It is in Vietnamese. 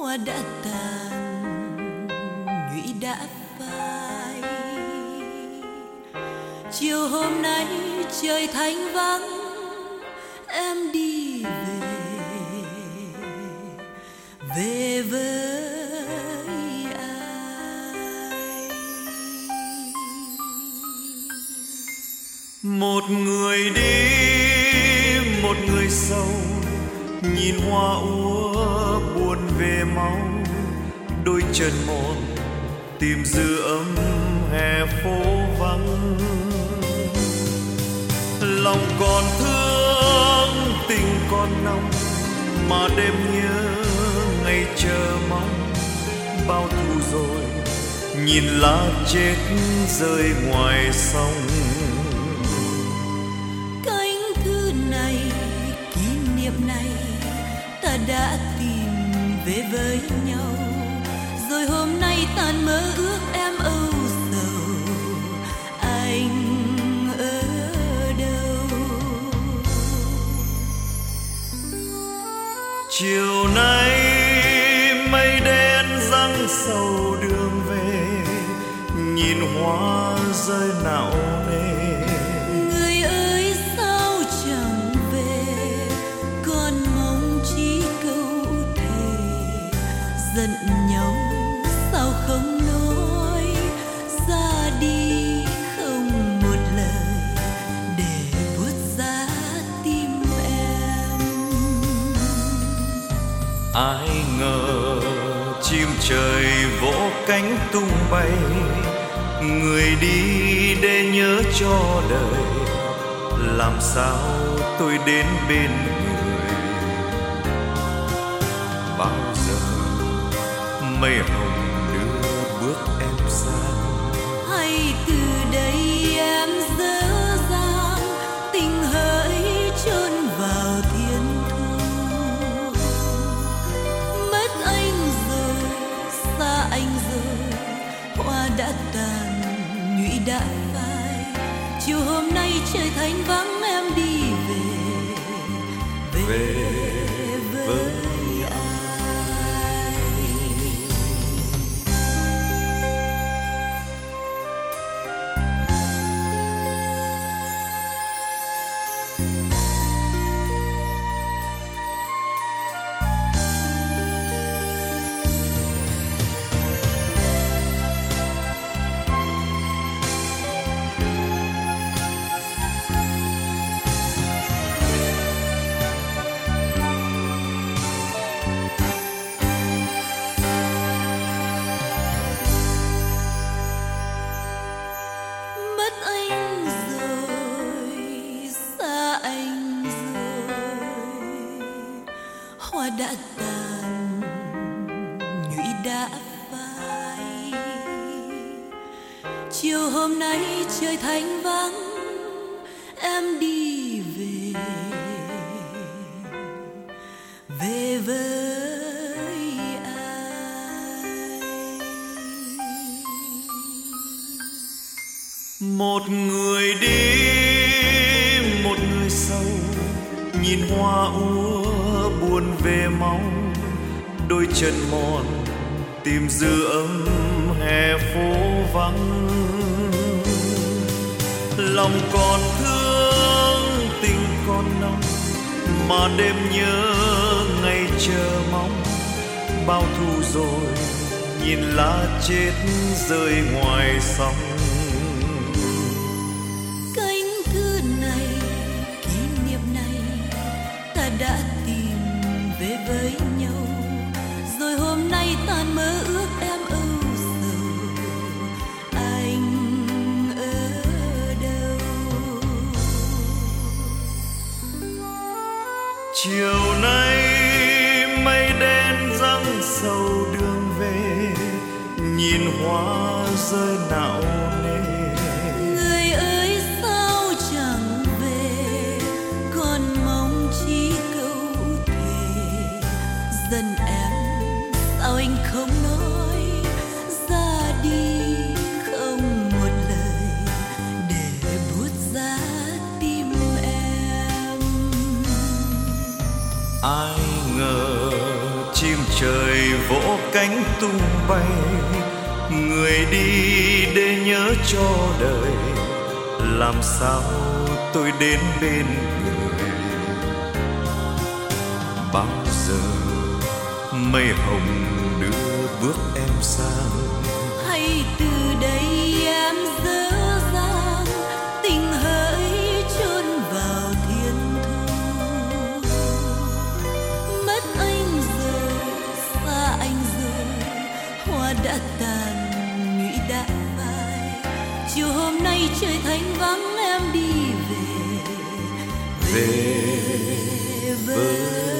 hoa đã tàn, nhụy đã phai. Chiều hôm nay trời thanh vắng, em đi về với ai. Một người đi, một người sầu, nhìn hoa úa buồn về máu. Đôi chân mòn tìm dư ấm hè phố vắng. Lòng còn thương, tình còn nồng, mà đêm nhớ ngày chờ mong. Bao thu rồi nhìn lá chết rơi ngoài sông. Cánh thư này, kỷ niệm này, ta đã tìm về với nhau. Rồi hôm nay tan mơ ước em âu sầu, anh ở đâu? Chiều nay mây đen giăng sầu đường về, nhìn hoa rơi nạo nề. Người ơi sao chẳng về, còn mong chỉ câu thề. Giận nhau sao không nói, ra đi không một lời để buốt giá tim em. Ai ngờ chim trời vỗ cánh tung bay, người đi để nhớ cho đời. Làm sao tôi đến bên người, bao giờ mây hồng đưa bước em sang. Hay từ đây em dở dang, tình hỡi chôn vào thiên thu. Mất anh rồi, xa anh rồi, hoa đã tàn, nhụy đã phai. Chiều hôm nay trời thanh vắng, em đi về với ai. Mất anh rồi, xa anh rồi, hoa đã tàn, nhụy đã phai. Chiều hôm nay trời thanh vắng, em đi về với ai. Một người đi, một người sầu, nhìn hoa úa buồn về máu. Đôi chân mòn tìm dư ấm hè phố vắng. Lòng còn thương, tình còn nồng, mà đêm nhớ ngày chờ mong. Bao thu rồi nhìn lá chết rơi ngoài sông. Cánh thư này, kỷ niệm này, ta đã tìm về với nhau. Rồi hôm nay tan mơ ước em âu sầu, anh ở đâu? Chiều nay mây đen giăng sầu đường về, nhìn hoa rơi nạo nề. Người ơi sao chẳng về, còn mong chỉ câu thề. Giận em sao anh không nói, ra đi không một lời để buốt giá tim em. Ai ngờ chim trời người vỗ cánh tung bay, người đi để nhớ cho đời. Làm sao tôi đến bên người? Bao giờ mây hồng đưa bước em sang? Hay từ đây em dở dang tình hỡi chôn vào thiên thu. Mất anh rồi, xa anh rồi, hoa đã tàn, nhụy đã phai. Chiều hôm nay trời thanh vắng em đi về, về với